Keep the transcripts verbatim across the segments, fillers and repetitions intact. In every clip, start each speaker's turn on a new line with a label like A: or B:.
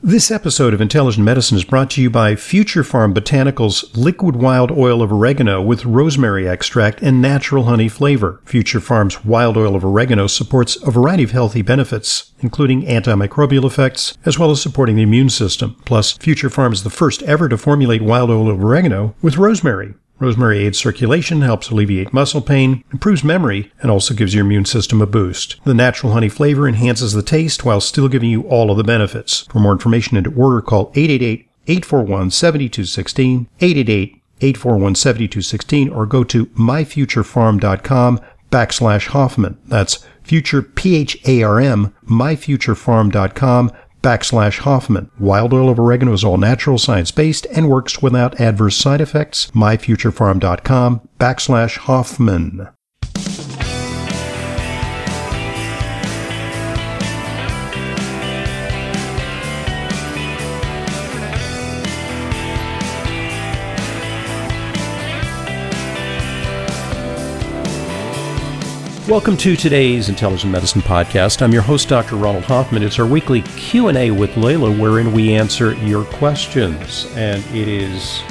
A: This episode of Intelligent Medicine is brought to you by Future Farm Botanicals Liquid Wild Oil of Oregano with rosemary extract and natural honey flavor. Future Farm's Wild Oil of Oregano supports a variety of healthy benefits, including antimicrobial effects, as well as supporting the immune system. Plus, Future Farm is the first ever to formulate wild oil of oregano with rosemary. Rosemary aids circulation, helps alleviate muscle pain, improves memory, and also gives your immune system a boost. The natural honey flavor enhances the taste while still giving you all of the benefits. For more information and to order, call eight eight eight, eight four one, seven two one six, eight eight eight, eight four one, seven two one six, or go to myfuturefarm.com backslash Hoffman. That's future, P H A R M, myfuturefarm.com backslash Hoffman. Wild oil of oregano is all natural, science-based, and works without adverse side effects. myfuturefarm.com backslash Hoffman. Welcome to today's Intelligent Medicine Podcast. I'm your host, Doctor Ronald Hoffman. It's our weekly Q and A with Layla, wherein we answer your questions. And it is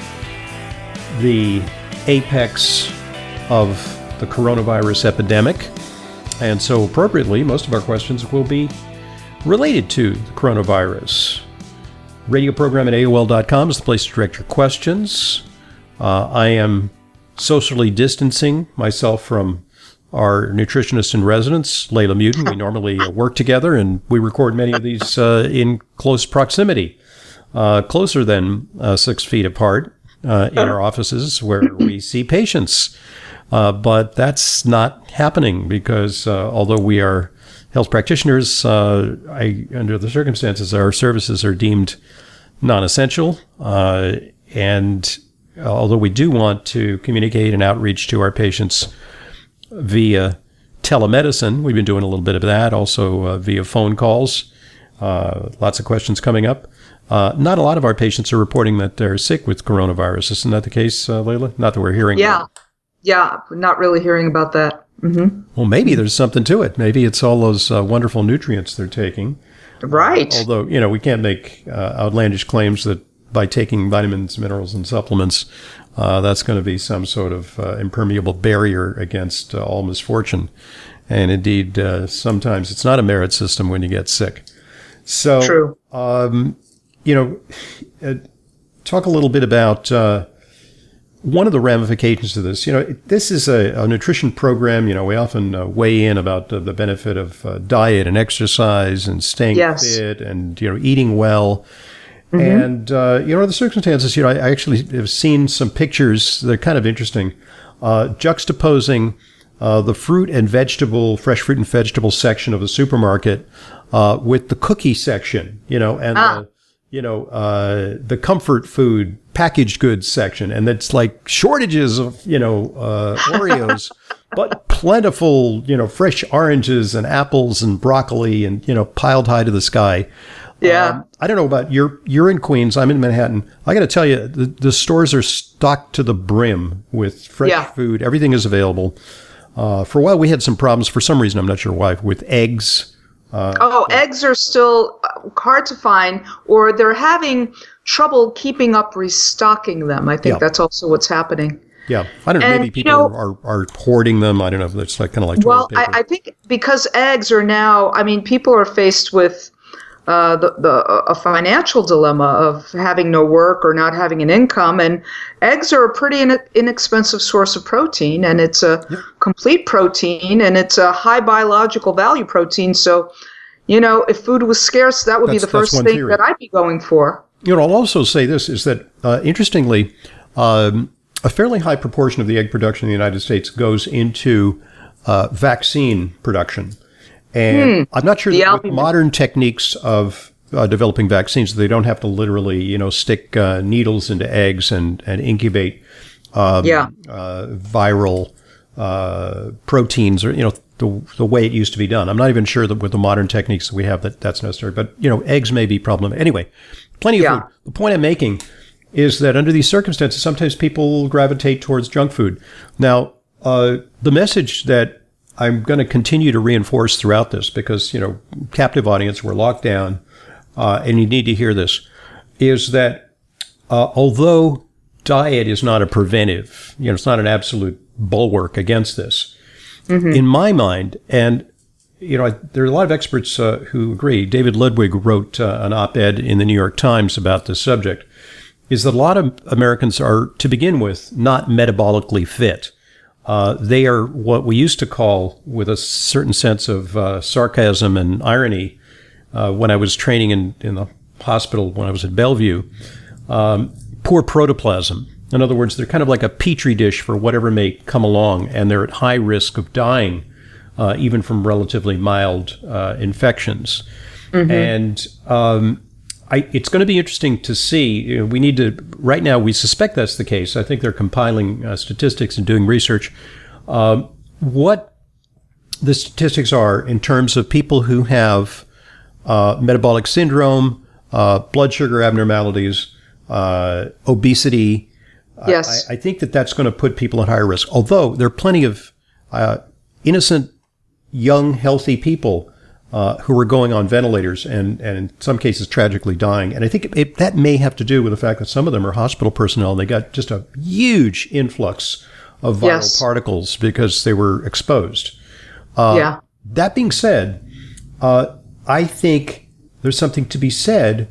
A: the apex of the coronavirus epidemic. And so appropriately, most of our questions will be related to the coronavirus. Radio program at A O L dot com is the place to direct your questions. Uh, I am socially distancing myself from our nutritionist in residence, Layla Mutin. We normally uh, work together, and we record many of these uh, in close proximity, uh, closer than uh, six feet apart uh, in our offices where we see patients. Uh, but that's not happening because uh, although we are health practitioners, uh, I, under the circumstances, our services are deemed non-essential. Uh, and although we do want to communicate and outreach to our patients via telemedicine, we've been doing a little bit of that, also uh, via phone calls. Uh, lots of questions coming up. Uh, not a lot of our patients are reporting that they're sick with coronavirus. Isn't that the case, uh, Layla? Not that we're hearing
B: Yeah.
A: about.
B: Yeah, not really hearing about that. Mm-hmm.
A: Well, maybe there's something to it. Maybe it's all those uh, wonderful nutrients they're taking.
B: Right.
A: Uh, although, you know, we can't make uh, outlandish claims that by taking vitamins, minerals, and supplements, Uh, that's going to be some sort of uh, impermeable barrier against uh, all misfortune. And indeed, uh, sometimes it's not a merit system when you get sick. So,
B: True.
A: Um, you know, uh, talk a little bit about uh, one of the ramifications of this. You know, this is a, a nutrition program. You know, we often uh, weigh in about uh, the benefit of uh, diet and exercise and staying
B: Yes.
A: fit and, you know, eating well.
B: Mm-hmm.
A: And, uh, you know, the circumstances, you know, I, I actually have seen some pictures that are kind of interesting, uh, juxtaposing uh, the fruit and vegetable, fresh fruit and vegetable section of the supermarket uh, with the cookie section, you know, and,
B: ah.
A: the, you know, uh, the comfort food, packaged goods section. And it's like shortages of, you know, uh, Oreos, but plentiful, you know, fresh oranges and apples and broccoli and, you know, piled high to the sky.
B: Yeah.
A: Um, I don't know about you're you're in Queens. I'm in Manhattan. I got to tell you, the, the stores are stocked to the brim with fresh
B: Yeah.
A: food. Everything is available. Uh, for a while, we had some problems. For some reason, I'm not sure why, with eggs. Uh,
B: oh, eggs are still hard to find, or they're having trouble keeping up restocking them. I think
A: Yeah.
B: that's also what's happening.
A: Yeah, I don't know.
B: And,
A: Maybe people
B: you know,
A: are, are hoarding them. I don't know if it's like kind of like
B: Well,
A: toilet paper.
B: I, I think because eggs are now, I mean, people are faced with Uh, the, the a financial dilemma of having no work or not having an income, and eggs are a pretty in, inexpensive source of protein, and it's a
A: Yep.
B: complete protein, and it's a high biological value protein. So, you know, if food was scarce, that would
A: That's-
B: be the
A: that's
B: first
A: one
B: thing
A: theory.
B: that I'd be going for.
A: You know, I'll also say this is that, uh, interestingly, um, a fairly high proportion of the egg production in the United States goes into uh, vaccine production. And hmm. I'm not sure
B: The
A: that with
B: albumin.
A: modern techniques of uh, developing vaccines, they don't have to literally, you know, stick uh, needles into eggs and, and incubate um,
B: Yeah.
A: uh, viral uh, proteins, or, you know, the, the way it used to be done. I'm not even sure that with the modern techniques that we have that that's necessary. But, you know, eggs may be problematic. Anyway, plenty of
B: Yeah.
A: food. The point I'm making is that under these circumstances, sometimes people gravitate towards junk food. Now, uh, the message that I'm going to continue to reinforce throughout this, because, you know, captive audience, we're locked down. uh, and you need to hear this, is that uh, although diet is not a preventive, you know, it's not an absolute bulwark against this, mm-hmm. in my mind, and you know, I, there are a lot of experts uh, who agree. David Ludwig wrote uh, an op-ed in the New York Times about this subject, is that a lot of Americans are, to begin with, not metabolically fit. Uh, they are what we used to call, with a certain sense of uh, sarcasm and irony, uh, when I was training in, in the hospital when I was at Bellevue, um, poor protoplasm. In other words, they're kind of like a petri dish for whatever may come along, and they're at high risk of dying, uh, even from relatively mild uh, infections. Mm-hmm. And um, I, it's going to be interesting to see. You know, we need to, right now, we suspect that's the case. I think they're compiling uh, statistics and doing research. Uh, what the statistics are in terms of people who have uh, metabolic syndrome, uh, blood sugar abnormalities, uh, obesity.
B: Yes.
A: I, I think that that's going to put people at higher risk. Although there are plenty of uh, innocent, young, healthy people uh, who are going on ventilators and, and in some cases tragically dying. And I think it, it, that may have to do with the fact that some of them are hospital personnel and they got just a huge influx of viral yes. particles because they were exposed. Uh,
B: yeah.
A: That being said, uh, I think there's something to be said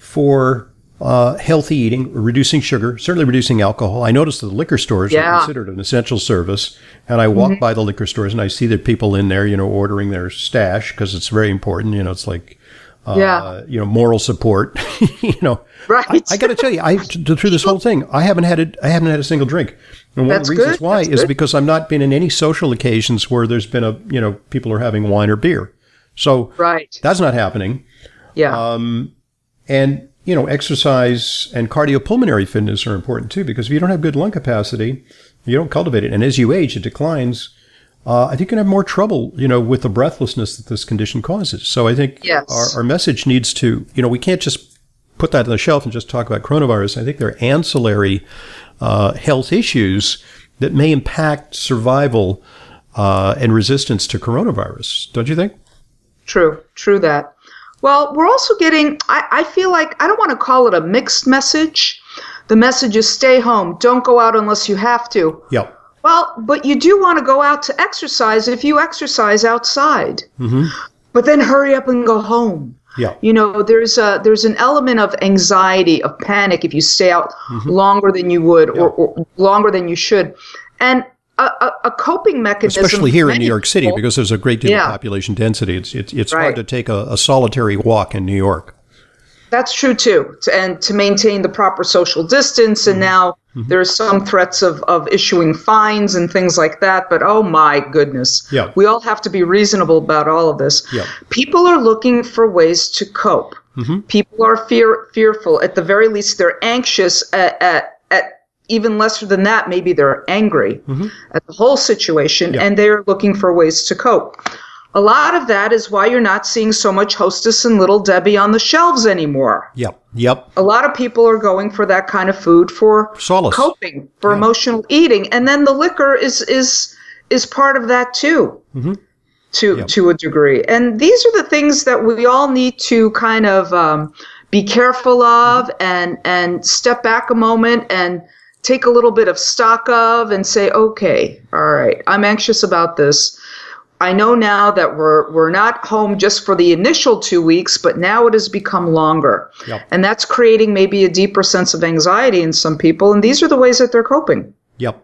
A: for Uh, healthy eating, reducing sugar, certainly reducing alcohol. I noticed that the liquor stores
B: yeah.
A: are considered an essential service, and I walk mm-hmm. by the liquor stores and I see that people in there, you know, ordering their stash because it's very important. You know, it's like, uh, yeah. you know, moral support. you know,
B: right?
A: I, I got to tell you, I t- through this whole thing, I haven't had a, I haven't had a single drink. And one
B: That's
A: of the reasons
B: good.
A: why
B: That's
A: is
B: good.
A: because I'm not been in any social occasions where there's been a, you know, people are having wine or beer. So
B: right.
A: that's not happening.
B: Yeah.
A: Um, and you know, exercise and cardiopulmonary fitness are important too, because if you don't have good lung capacity, you don't cultivate it. And as you age, it declines. Uh, I think you're going to have more trouble, you know, with the breathlessness that this condition causes. So I think
B: yes.
A: our, our message needs to, you know, we can't just put that on the shelf and just talk about coronavirus. I think there are ancillary uh, health issues that may impact survival uh, and resistance to coronavirus. Don't you think?
B: True, true that. Well, we're also getting, I, I feel like, I don't want to call it a mixed message. The message is stay home. Don't go out unless you have to.
A: Yeah.
B: Well, but you do want to go out to exercise if you exercise outside.
A: Mm-hmm.
B: But then hurry up and go home.
A: Yeah.
B: You know, there's a, there's an element of anxiety, of panic if you stay out mm-hmm. longer than you would yeah. or, or longer than you should. And A, a, a coping mechanism,
A: especially here in New York City,
B: people,
A: because there's a great deal
B: yeah.
A: of population density. It's it's, it's
B: right.
A: hard to take a, a solitary walk in New York.
B: That's true too, and to maintain the proper social distance. And mm-hmm. now mm-hmm. there are some threats of, of issuing fines and things like that. But oh my goodness,
A: yeah.
B: we all have to be reasonable about all of this.
A: Yeah.
B: People are looking for ways to cope.
A: Mm-hmm.
B: People are fear fearful. At the very least, they're anxious at at, at even lesser than that, maybe they're angry mm-hmm. at the whole situation, yeah. and they're looking for ways to cope. A lot of that is why you're not seeing so much Hostess and Little Debbie on the shelves anymore.
A: Yep, yep.
B: A lot of people are going for that kind of food for
A: solace,
B: coping, for
A: yeah.
B: emotional eating, and then the liquor is is is part of that too, mm-hmm. to yep. to a degree. And these are the things that we all need to kind of um, be careful of, mm-hmm. and and step back a moment and take a little bit of stock of and say, okay, all right, I'm anxious about this. I know now that we're we're not home just for the initial two weeks, but now it has become longer.
A: Yep.
B: And that's creating maybe a deeper sense of anxiety in some people. And these are the ways that they're coping.
A: Yep.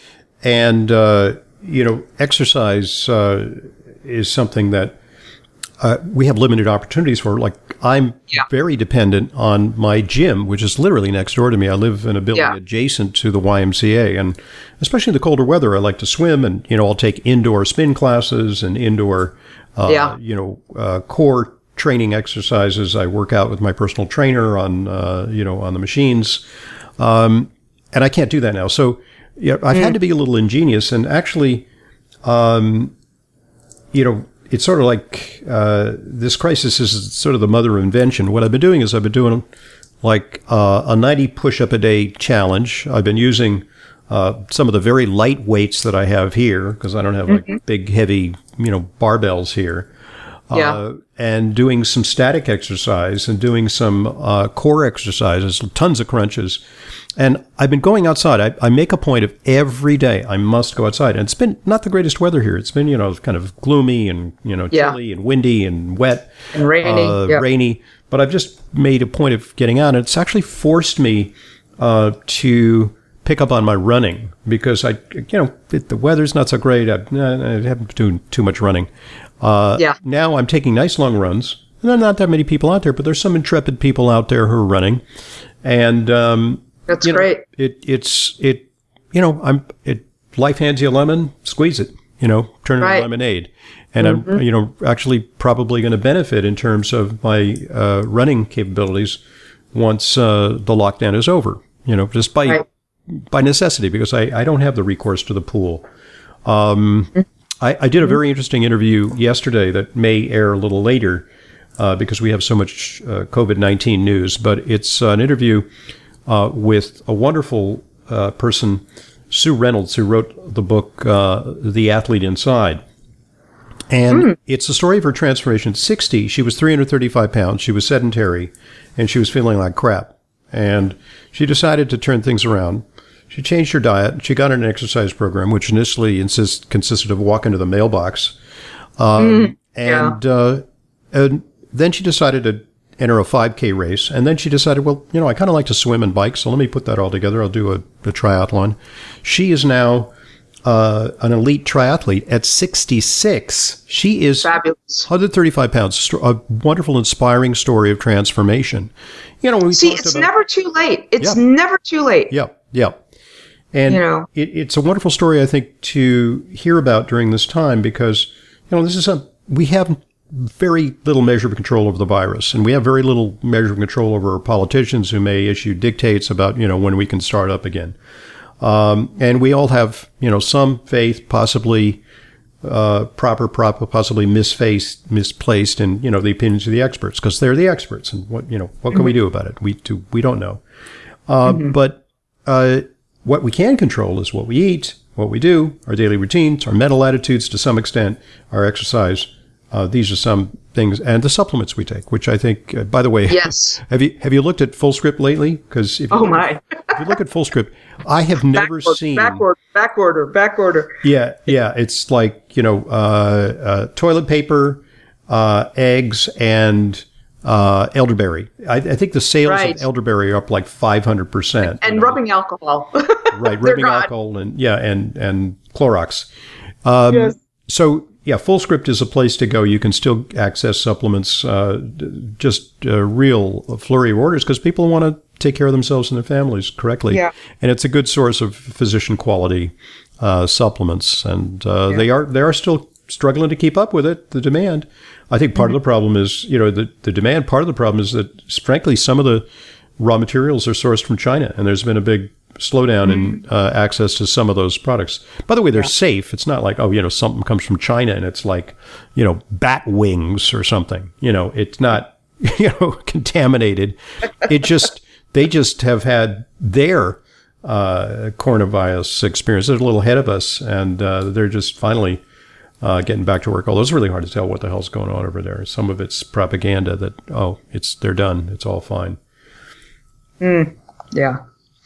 A: And, uh, you know, exercise uh, is something that Uh, we have limited opportunities for. Like, I'm
B: yeah.
A: very dependent on my gym, which is literally next door to me. I live in a building
B: yeah.
A: adjacent to the Y M C A, and especially in the colder weather, I like to swim, and you know, I'll take indoor spin classes and indoor, uh,
B: yeah.
A: you know, uh, core training exercises. I work out with my personal trainer on, uh, you know, on the machines, um, and I can't do that now. So, yeah, I've mm. had to be a little ingenious, and actually, um, you know. It's sort of like uh, this crisis is sort of the mother of invention. What I've been doing is I've been doing like uh, a ninety push-up a day challenge. I've been using uh, some of the very light weights that I have here because I don't have like mm-hmm. big, heavy, you know, barbells here.
B: Yeah.
A: Uh, and doing some static exercise and doing some uh, core exercises, tons of crunches. And I've been going outside. I, I make a point of every day I must go outside. And it's been not the greatest weather here. It's been, you know, kind of gloomy and, you know,
B: Yeah.
A: chilly and windy and wet.
B: And rainy.
A: Uh,
B: Yep.
A: Rainy. But I've just made a point of getting out. And it's actually forced me uh, to pick up on my running because I, you know, it, the weather's not so great. I, I haven't been doing too much running. Uh,
B: Yeah.
A: Now I'm taking nice long runs. And there are not that many people out there, but there's some intrepid people out there who are running. And, um,
B: That's
A: you know,
B: great.
A: it, it's, it, you know, I'm, it, life hands you a lemon, squeeze it, you know, turn it
B: Right.
A: into lemonade. And I'm, you know, actually probably going to benefit in terms of my uh, running capabilities once uh, the lockdown is over, you know, just by,
B: Right.
A: by necessity, because I, I don't have the recourse to the pool. Um, I, I did a very interesting interview yesterday that may air a little later uh, because we have so much uh, COVID nineteen news, but it's uh, an interview uh, with a wonderful uh, person, Sue Reynolds, who wrote the book uh, The Athlete Inside. And mm. it's the story of her transformation. At sixty, she was three hundred thirty-five pounds. She was sedentary, and she was feeling like crap. And she decided to turn things around. She changed her diet. She got on an exercise program, which initially insist, consisted of walking to the mailbox. Um, mm, yeah. and, uh, and then she decided to enter a five K race. And then she decided, well, you know, I kind of like to swim and bike, so let me put that all together. I'll do a, a triathlon. She is now uh, an elite triathlete at sixty-six. She is
B: fabulous.
A: one hundred thirty-five pounds. A wonderful, inspiring story of transformation. You know, when we
B: see, it's
A: about,
B: never too late. It's
A: yeah.
B: never too late.
A: Yeah, yeah. And
B: you know,
A: it, it's a wonderful story, I think, to hear about during this time because, you know, this is a, we have very little measure of control over the virus, and we have very little measure of control over politicians who may issue dictates about, you know, when we can start up again. Um, and we all have, you know, some faith, possibly uh, proper, proper, possibly misfaced, misplaced in, you know, the opinions of the experts, because they're the experts, and what, you know, what can mm-hmm. we do about it? We do, we don't know. Uh, mm-hmm. But uh, what we can control is what we eat, what we do, our daily routines, our mental attitudes to some extent, our exercise. Uh, these are some things, and the supplements we take, which I think, uh, by the way,
B: yes.
A: have you have you looked at Fullscript lately? Because if you
B: oh
A: look,
B: my,
A: if you look at Fullscript, I have never
B: backward,
A: seen
B: backward, back order, back order.
A: Yeah, yeah, it's like you know, uh, uh, toilet paper, uh, eggs, and uh, elderberry. I, I think the sales
B: right.
A: of elderberry are up like five hundred percent.
B: And, and rubbing alcohol.
A: right, rubbing
B: gone.
A: alcohol, and yeah, and and Clorox. Um,
B: yes.
A: So. Yeah, Fullscript is a place to go. You can still access supplements, uh, just a real flurry of orders because people want to take care of themselves and their families correctly.
B: Yeah.
A: And it's a good source of physician quality uh, supplements. And uh, yeah. they are they are still struggling to keep up with it, the demand. I think part mm-hmm. of the problem is, you know, the, the demand, part of the problem is that, frankly, some of the raw materials are sourced from China. And there's been a big slowdown in uh, access to some of those products. By the way, they're yeah. safe. It's not like, oh, you know, something comes from China and it's like, you know, bat wings or something. You know, it's not, you know, contaminated. It just, they just have had their uh, coronavirus experience. They're a little ahead of us, and uh, they're just finally uh, getting back to work. Although it's really hard to tell what the hell's going on over there. Some of it's propaganda that, oh, it's they're done. It's all fine.
B: Mm, yeah.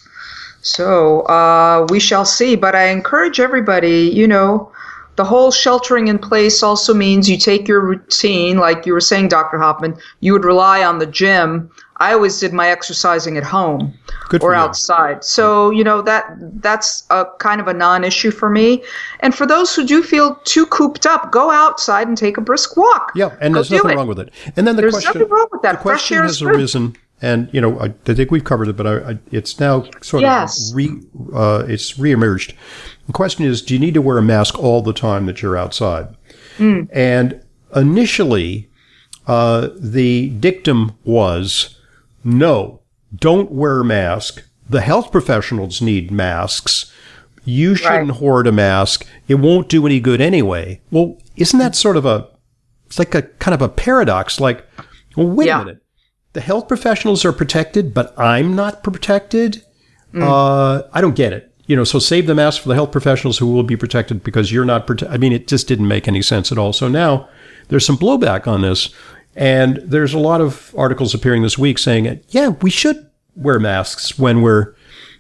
B: So uh, we shall see. But I encourage everybody, you know, the whole sheltering in place also means you take your routine, like you were saying, Doctor Hoffman, you would rely on the gym. I always did my exercising at home
A: Good
B: or
A: for
B: outside. You. So, you know, that that's a kind of a non-issue for me. And for those who do feel too cooped up, go outside and take a brisk walk.
A: Yeah, and
B: go
A: there's nothing
B: it.
A: wrong with it. And then the
B: there's
A: question,
B: nothing wrong with that.
A: The question
B: Fresh air
A: has
B: is good.
A: arisen. And, you know, I, I think we've covered it, but I, I, it's now sort
B: yes.
A: of re, uh, it's reemerged. The question is, do you need to wear a mask all the time that you're outside? Mm. And initially, uh, the dictum was, no, don't wear a mask. The health professionals need masks. You shouldn't right. hoard a mask. It won't do any good anyway. Well, isn't that sort of a, it's like a kind of a paradox? Like, well, wait yeah. a minute. The health professionals are protected, but I'm not protected. Mm. Uh, I don't get it. you know, so save the mask for the health professionals who will be protected because you're not protected. I mean, it just didn't make any sense at all. So now there's some blowback on this. And there's a lot of articles appearing this week saying, yeah, we should wear masks when we're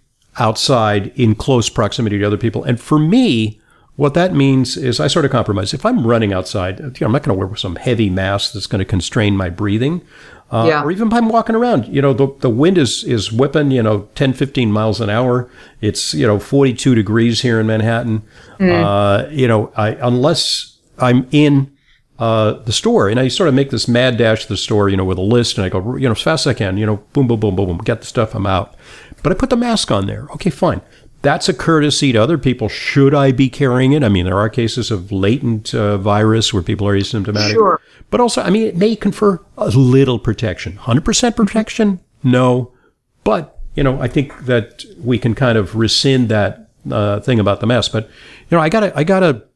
A: outside in close proximity to other people. And for me, what that means is I sort of compromise. If I'm running outside, you know, I'm not going to wear some heavy mask that's going to constrain my breathing. Uh, yeah. Or even if I'm walking around, you know, the the wind is, is whipping, you know, ten, fifteen miles an hour. It's, you know, forty-two degrees here in Manhattan. Mm. Uh, you know, I, unless I'm in uh, the store and I sort of make this mad dash to the store, you know, with a list and I go, you know, as fast as I can, you know, boom, boom, boom, boom, boom, get the stuff, I'm out. But I put the mask on there. Okay, fine. That's a courtesy to other people. Should I be carrying it? I mean, there are cases of latent uh, virus where people are asymptomatic. Sure. But also, I mean, it may confer a little protection. one hundred percent protection? No. But, you know, I think that we can kind of rescind that uh, thing about the mask. But, you know, I got to, I got to,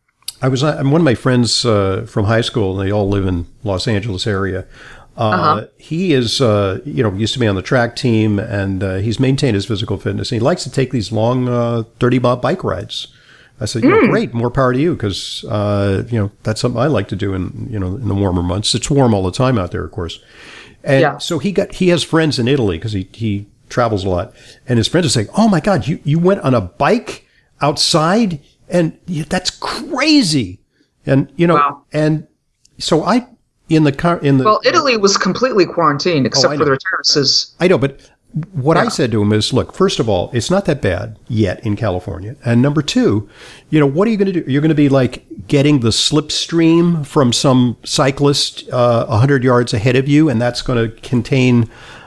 A: I was, I'm one of my friends uh, from high school, and they all live in Los Angeles area. Uh, uh-huh. He is, uh, you know, used to be on the track team, and uh, he's maintained his physical fitness. And he likes to take these long uh, thirty-mile bike rides. I said, you mm. know, great, more power to you, because, uh, you know, that's something I like to do in, you know, in the warmer months. It's warm all the time out there, of course. And yeah. so he got, he has friends in Italy, because he, he travels a lot. And his friends are saying, oh my God, you, you went on a bike outside? And yeah, that's crazy. And, you know, wow. and so I, in the car, in the.
B: Well, Italy was completely quarantined, except oh, for their terraces.
A: I know, but what yeah. I said to him is, look, first of all, it's not that bad yet in California. And number two, you know, what are you going to do? You're going to be like getting the slipstream from some cyclist uh, one hundred yards ahead of you, and that's going to contain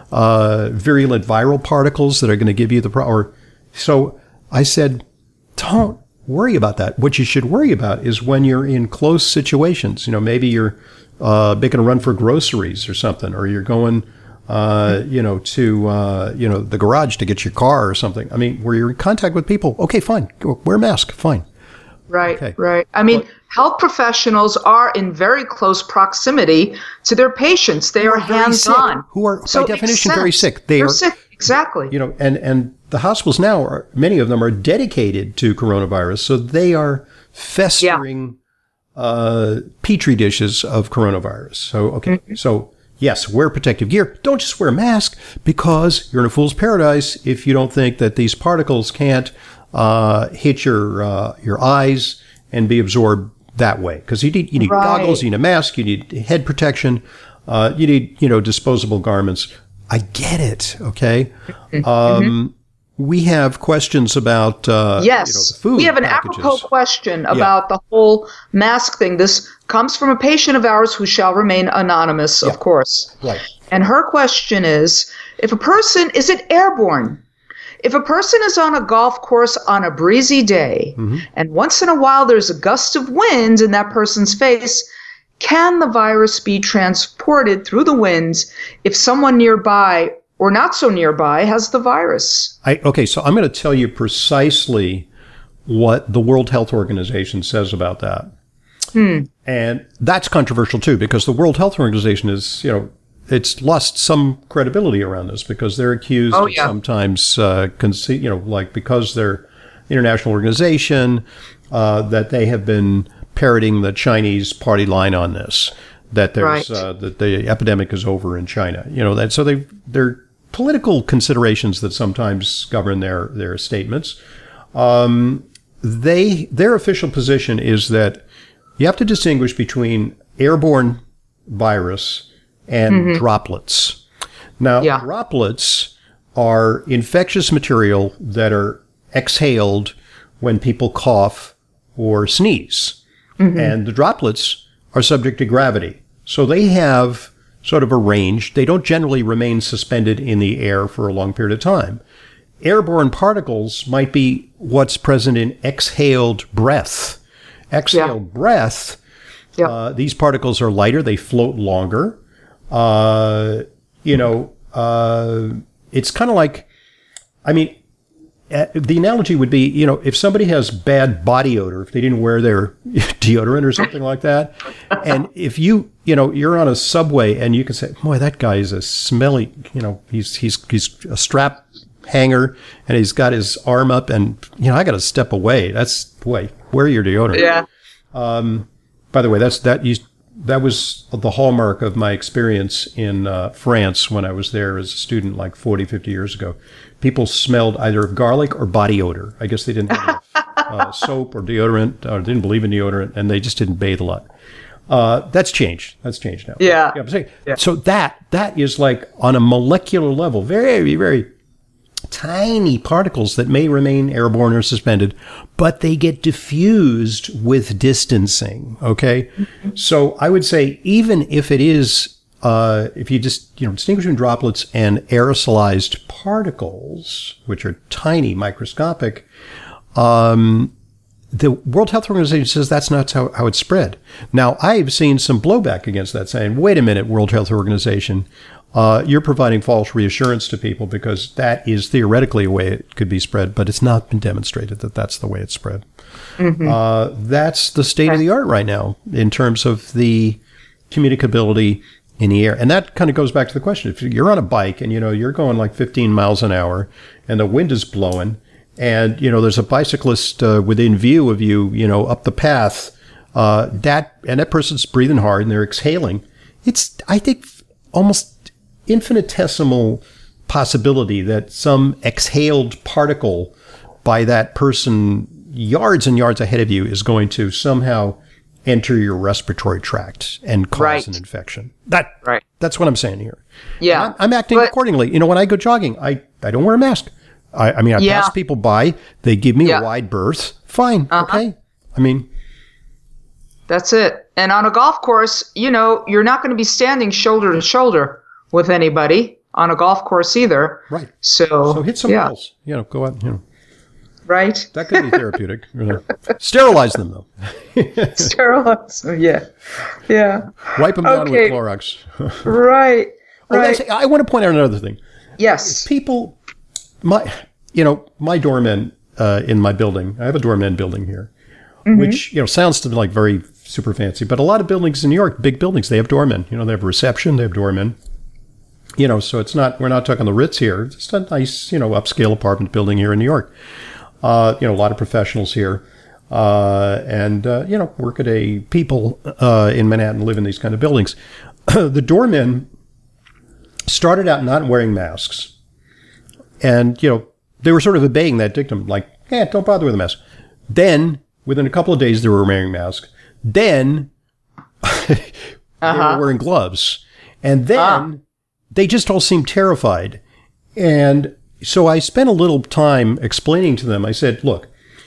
A: uh, virulent viral particles that are going to give you the problem. So I said, don't worry about that. What you should worry about is when you're in close situations. You know, maybe you're uh, making a run for groceries or something, or you're going uh, you know, to, uh, you know, the garage to get your car or something. I mean, where you're in contact with people. Okay, fine. Go, wear a mask. Fine.
B: Right,
A: okay.
B: right. I mean, but, health professionals are in very close proximity to their patients. They are hands-on.
A: Who are, so by definition, very sick. They
B: They're
A: are
B: sick, exactly.
A: You know, and, and the hospitals now, are many of them are dedicated to coronavirus, so they are festering yeah. uh, petri dishes of coronavirus. So, okay, mm-hmm. so... yes, wear protective gear. Don't just wear a mask, because you're in a fool's paradise if you don't think that these particles can't uh, hit your uh, your eyes and be absorbed that way. Because you need you need right. goggles, you need a mask, you need head protection, uh, you need you know disposable garments. I get it. Okay. Mm-hmm. Um, we have questions about uh,
B: yes.
A: you know, the food
B: we have an
A: packages.
B: apropos question about yeah. the whole mask thing. This comes from a patient of ours who shall remain anonymous, yeah. of course.
A: Right.
B: And her question is, if a person, is it airborne? If a person is on a golf course on a breezy day, mm-hmm. and once in a while there's a gust of wind in that person's face, can the virus be transported through the winds if someone nearby or not so nearby has the virus?
A: I, okay, so I'm going to tell you precisely what the World Health Organization says about that. Hmm. And that's controversial too, because the World Health Organization is, you know, it's lost some credibility around this, because they're accused
B: oh,
A: of
B: yeah.
A: sometimes, uh, conce- you know, like because they're international organization, uh, that they have been parroting the Chinese party line on this, that there's, right. uh, that the epidemic is over in China. You know, that, so they, they're political considerations that sometimes govern their, their statements. Um, they, their official position is that you have to distinguish between airborne virus and mm-hmm. droplets. Now, yeah. droplets are infectious material that are exhaled when people cough or sneeze. Mm-hmm. And the droplets are subject to gravity. So they have sort of a range. They don't generally remain suspended in the air for a long period of time. Airborne particles might be what's present in exhaled breath. Exhaled yeah. breath, yeah. uh, these particles are lighter, they float longer. Uh, you know, uh, it's kind of like, I mean, uh, the analogy would be, you know, if somebody has bad body odor, if they didn't wear their deodorant or something like that, and if you, you know, you're on a subway and you can say, boy, that guy is a smelly, you know, he's he's he's a strap hanger, and he's got his arm up, and you know I got to step away. That's boy, wear your deodorant.
B: Yeah.
A: Um, by the way, that's that used that was the hallmark of my experience in uh, France when I was there as a student, like forty, fifty years ago. People smelled either of garlic or body odor. I guess they didn't have enough uh, soap or deodorant, or didn't believe in deodorant, and they just didn't bathe a lot. Uh, that's changed. That's changed now.
B: Yeah.
A: Yeah, I'm saying, yeah. So that that is like on a molecular level, very, very tiny particles that may remain airborne or suspended, but they get diffused with distancing. Okay, mm-hmm. So I would say even if it is, uh, if you just you know distinguish between droplets and aerosolized particles, which are tiny, microscopic. Um, The World Health Organization says that's not how, how it's spread. Now, I've seen some blowback against that, saying, wait a minute, World Health Organization, uh, you're providing false reassurance to people because that is theoretically a way it could be spread, but it's not been demonstrated that that's the way it's spread. Mm-hmm. Uh, that's the state of the art right now in terms of the communicability in the air. And that kind of goes back to the question. If you're on a bike and, you know, you're going like fifteen miles an hour and the wind is blowing, and, you know, there's a bicyclist uh, within view of you, you know, up the path, uh, that, and that person's breathing hard and they're exhaling. It's, I think, almost infinitesimal possibility that some exhaled particle by that person yards and yards ahead of you is going to somehow enter your respiratory tract and cause right. an infection. That, right. That's what I'm saying here.
B: Yeah.
A: I'm, I'm acting but, accordingly. You know, when I go jogging, I, I don't wear a mask. I, I mean, I yeah. pass people by. They give me yeah. a wide berth. Fine. Uh-huh. Okay. I mean.
B: That's it. And on a golf course, you know, you're not going to be standing shoulder to shoulder with anybody on a golf course either.
A: Right.
B: So,
A: so hit some yeah. balls. You know, go out, you know.
B: Right.
A: That could be therapeutic. You know. Sterilize them, though.
B: Sterilize them, yeah. Yeah.
A: Wipe them down
B: okay.
A: with Clorox.
B: right.
A: Oh,
B: right.
A: I want to point out another thing.
B: Yes.
A: People... My, you know, my doorman uh, in my building, I have a doorman building here, mm-hmm. which, you know, sounds to me like very super fancy, but a lot of buildings in New York, big buildings, they have doormen. You know, they have a reception, they have doormen. You know, so it's not, we're not talking the Ritz here. It's a nice, you know, upscale apartment building here in New York. Uh, you know, a lot of professionals here. Uh, and, uh, you know, work at a, people uh, in Manhattan live in these kind of buildings. The doormen started out not wearing masks. And, you know, they were sort of obeying that dictum, like, eh, don't bother with a mask. Then, within a couple of days, they were wearing masks. Then, uh-huh. they were wearing gloves. And then, ah. they just all seemed terrified. And so I spent a little time explaining to them. I said, look,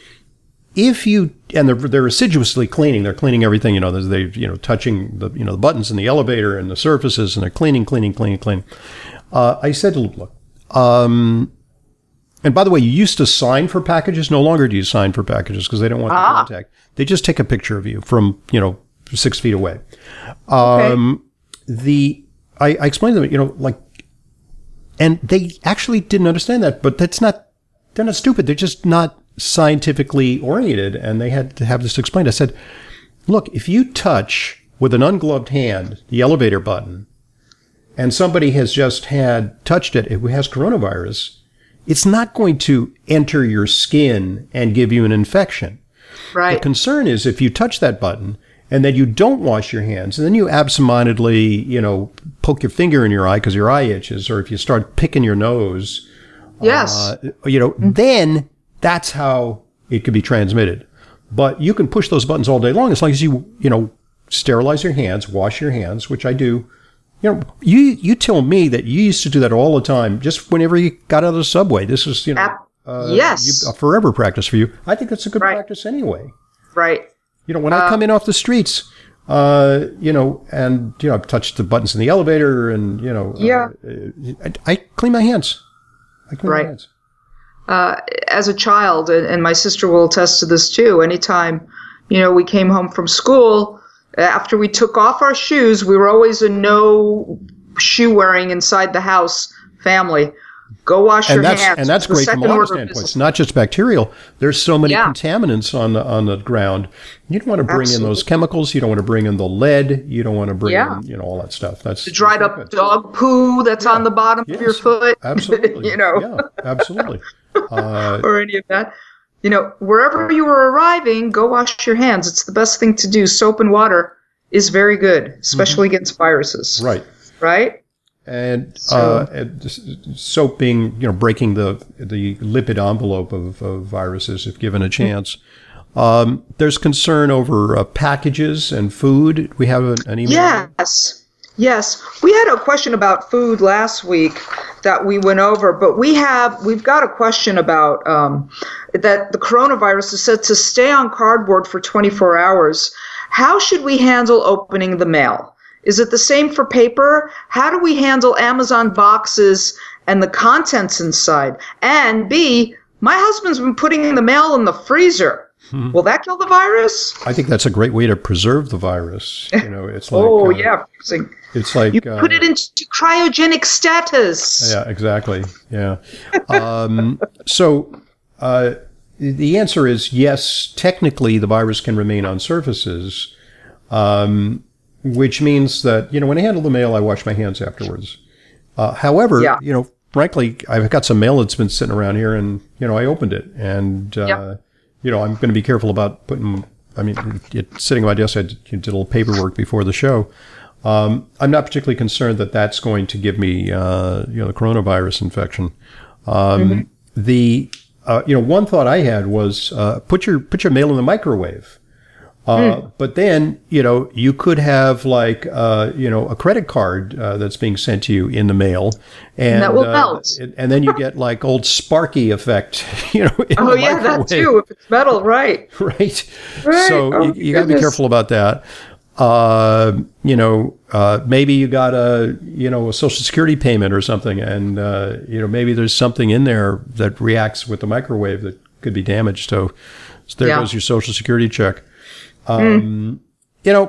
A: if you, and they're, they're assiduously cleaning. They're cleaning everything, you know, they're, you know, touching the, you know, the buttons in the elevator and the surfaces, and they're cleaning, cleaning, cleaning, cleaning. Uh, I said, look, Um, and by the way, you used to sign for packages. No longer do you sign for packages because they don't want the ah. contact. They just take a picture of you from, you know, six feet away. Um, okay. The, I, I explained to them, you know, like, and they actually didn't understand that, but that's not, they're not stupid. They're just not scientifically oriented. And they had to have this explained. I said, look, if you touch with an ungloved hand the elevator button, and somebody has just had touched it who has coronavirus, it's not going to enter your skin and give you an infection.
B: Right.
A: The concern is if you touch that button and then you don't wash your hands, and then you absentmindedly, you know, poke your finger in your eye because your eye itches, or if you start picking your nose,
B: yes,
A: uh, you know, mm-hmm. then that's how it could be transmitted. But you can push those buttons all day long as long as you, you know, sterilize your hands, wash your hands, which I do. You know, you you tell me that you used to do that all the time, just whenever you got out of the subway. This is, you know,
B: uh, yes,
A: you, a forever practice for you. I think that's a good right. practice anyway.
B: Right.
A: You know, when uh, I come in off the streets, uh, you know, and, you know, I've touched the buttons in the elevator and, you know,
B: yeah.
A: uh, I, I clean my hands. I clean
B: right.
A: my hands.
B: Uh, as a child, and, and my sister will attest to this too, anytime, you know, we came home from school, after we took off our shoes, we were always a no shoe wearing inside the house family. go wash
A: and
B: your
A: that's,
B: hands.
A: And that's
B: The
A: great from a
B: second
A: lot of
B: order
A: standpoints.
B: business.
A: Not just bacterial. There's so many
B: Yeah.
A: contaminants on the, on the ground. You don't want to bring
B: Absolutely.
A: in those chemicals. You don't want to bring in the lead. You don't want to bring
B: Yeah.
A: in, you know, all that stuff. That's
B: The dried
A: that's
B: up
A: good.
B: dog poo that's
A: Yeah.
B: on the bottom
A: Yes.
B: of your foot.
A: Absolutely.
B: you know,
A: Yeah, absolutely. Uh,
B: or any of that. You know, wherever you are arriving, go wash your hands. It's the best thing to do. Soap and water is very good, especially mm-hmm. against viruses.
A: Right.
B: Right?
A: And,
B: so,
A: uh, and soap being, you know, breaking the the lipid envelope of, of viruses if given a chance. Mm-hmm. Um, there's concern over uh, packages and food. We have an, an email.
B: Yes. Yes. We had a question about food last week that we went over, but we have, we've got a question about um, that the coronavirus is said to stay on cardboard for twenty-four hours. How should we handle opening the mail? Is it the same for paper? How do we handle Amazon boxes and the contents inside? And B, my husband's been putting the mail in the freezer. Hmm. Will that kill the virus?
A: I think that's a great way to preserve the virus. You know, it's like
B: oh
A: uh,
B: yeah,
A: it's like
B: you put uh, it into cryogenic status.
A: Yeah, exactly. Yeah. um, so uh, the answer is yes. Technically, the virus can remain on surfaces. Um, Which means that, you know, when I handle the mail, I wash my hands afterwards. Uh, however, yeah. you know, frankly, I've got some mail that's been sitting around here and, you know, I opened it. And, uh, yeah. you know, I'm going to be careful about putting, I mean, it, sitting on my desk, I did, did a little paperwork before the show. Um, I'm not particularly concerned that that's going to give me, uh, you know, the coronavirus infection. Um, mm-hmm. The, uh, you know, one thought I had was uh, put your put your mail in the microwave. Uh, mm. But then, you know, you could have like, uh, you know, a credit card uh, that's being sent to you in the mail. And,
B: and that will
A: uh,
B: melt.
A: And then you get like old Sparky effect, you know, in
B: oh,
A: the
B: yeah,
A: microwave.
B: that too, if it's metal, right.
A: Right.
B: right.
A: So
B: oh,
A: you, you got to be careful about that. Uh, you know, uh, maybe you got a, you know, a Social Security payment or something. And, uh, you know, maybe there's something in there that reacts with the microwave that could be damaged. So, so there yeah. goes your Social Security check. Um, mm. You know,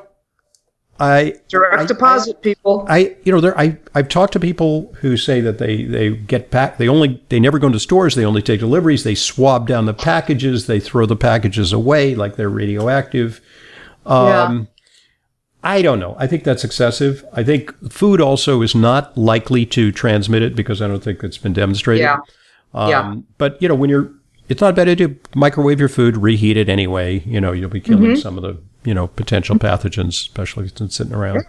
A: I
B: direct
A: I,
B: deposit
A: I,
B: people.
A: I, you know, there. I I've talked to people who say that they they get back. They only they never go into stores. They only take deliveries. They swab down the packages. They throw the packages away like they're radioactive. Um, yeah. I don't know. I think that's excessive. I think food also is not likely to transmit it because I don't think it's been demonstrated.
B: Yeah.
A: Um,
B: yeah.
A: But you know, when you're It's not bad to microwave your food, reheat it anyway. You know, you'll be killing mm-hmm. some of the, you know, potential pathogens, especially if it's sitting around.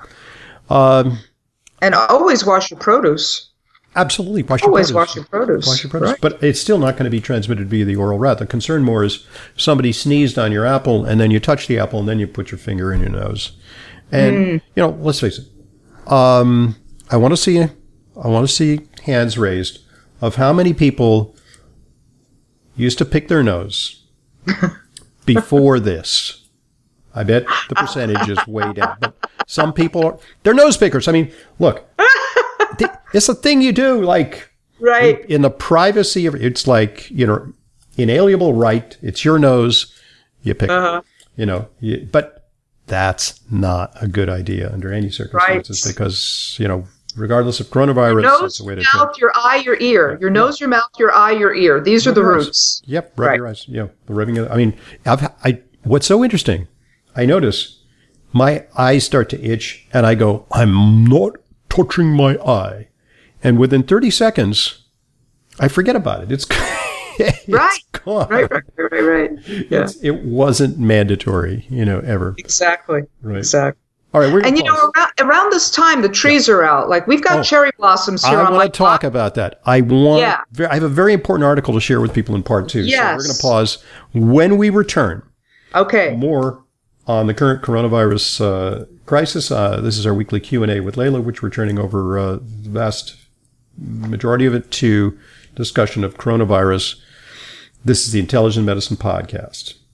A: Um,
B: and always wash your produce.
A: Absolutely. Wash
B: always
A: your produce.
B: wash your produce.
A: Wash your produce.
B: Right.
A: But it's still not going to be transmitted via the oral route. The concern more is somebody sneezed on your apple and then you touch the apple and then you put your finger in your nose. And, mm. you know, let's face it. Um, I want to see, I want to see hands raised of how many people used to pick their nose before this. I bet the percentage is way down. But some people, are, they're nose pickers. I mean, look, it's a thing you do, like,
B: right.
A: in, in the privacy of, it's like, you know, inalienable right. It's your nose. You pick uh-huh. it, you know, you, but that's not a good idea under any circumstances right. because, you know, regardless of coronavirus,
B: your nose,
A: that's the way to
B: your mouth, your eye, your ear. Your nose, yeah. your mouth, your eye, your ear. These rub are the roots.
A: Yep, rub
B: right.
A: your eyes. Yeah, the rubbing of, I mean, I've, I. What's so interesting, I notice my eyes start to itch, and I go, I'm not touching my eye. And within thirty seconds, I forget about it. It's, it's
B: right.
A: gone.
B: Right, right, right, right, right. Yeah.
A: It's, it wasn't mandatory, you know, ever.
B: Exactly.
A: Right.
B: Exactly.
A: All right, we're
B: and you
A: pause.
B: know, around, around this time, the trees yeah. are out. Like we've got oh, cherry blossoms here.
A: I
B: on
A: want to talk
B: block.
A: about that. I want.
B: Yeah.
A: I have a very important article to share with people in part two.
B: Yes.
A: So we're going to pause. When we return,
B: okay,
A: more on the current coronavirus uh, crisis. Uh, this is our weekly Q and A with Layla, which we're turning over uh, the vast majority of it to discussion of coronavirus. This is the Intelligent Medicine Podcast.